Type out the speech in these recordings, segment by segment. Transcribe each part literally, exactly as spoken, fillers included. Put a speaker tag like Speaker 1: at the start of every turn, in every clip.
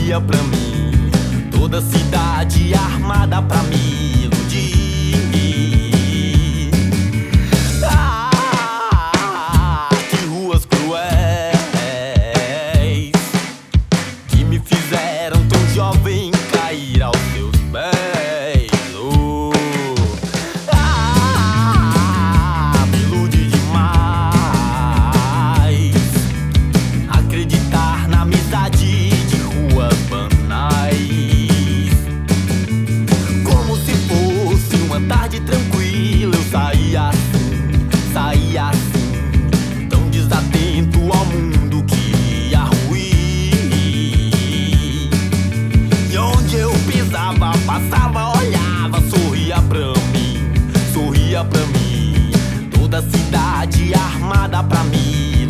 Speaker 1: sorria pra mim. Toda a cidade armada pra me iludir. Ah, que ruas cruéis que me fizeram tão jovem cair aos teus pés. Oh, ah, me ilude demais acreditar na amizade de ruas banais. Como se fosse uma tarde tranquila, eu saía assim, saía assim, tão desatento ao mundo que ia ruir. E onde eu pisava, passava, olhava, sorria pra mim, sorria pra mim. Toda a cidade armada pra me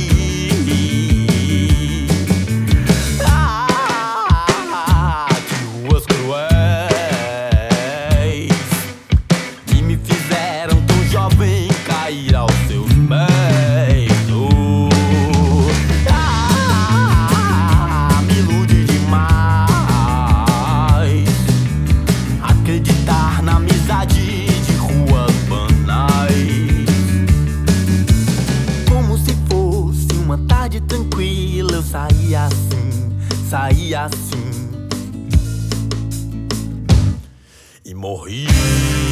Speaker 1: iludir. Ah, que ruas cruéis que me fizeram tão jovem cair aos seus pés. Oh, ah, me ilude demais acreditar na amizade de ruas banais. Como se fosse uma tarde tranquila, eu saía assim, saía assim e morri.